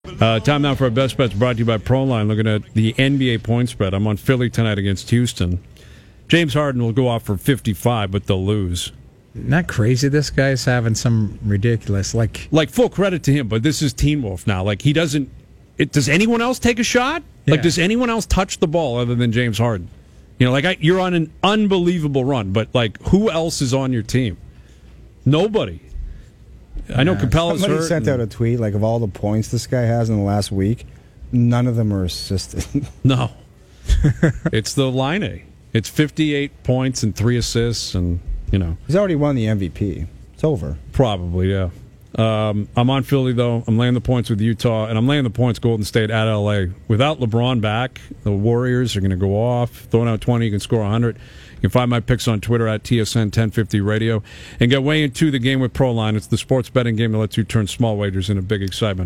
Time now for our best bets brought to you by Proline. Looking at the NBA point spread. I'm on Philly tonight against Houston. James Harden will go off for 55, but they'll lose. Not crazy. This guy's having some ridiculous, like full credit to him, but this is Teen Wolf now. Like, he doesn't. Does anyone else take a shot? Yeah. Like, does anyone else touch the ball other than James Harden? You know, like, you're on an unbelievable run, but like, who else is on your team? Nobody. I know Capella's hurt. Somebody sent out a tweet, like, of all the points this guy has in the last week, none of them are assisted. No. It's the line A. It's 58 points and 3 assists, and, you know. He's already won the MVP. It's over. Probably, yeah. I'm on Philly, though. I'm laying the points with Utah, and I'm laying the points Golden State at L.A. Without LeBron back, the Warriors are going to go off. Throwing out 20, you can score 100. You can find my picks on Twitter at TSN 1050 Radio. And get way into the game with Proline. It's the sports betting game that lets you turn small wagers into big excitement.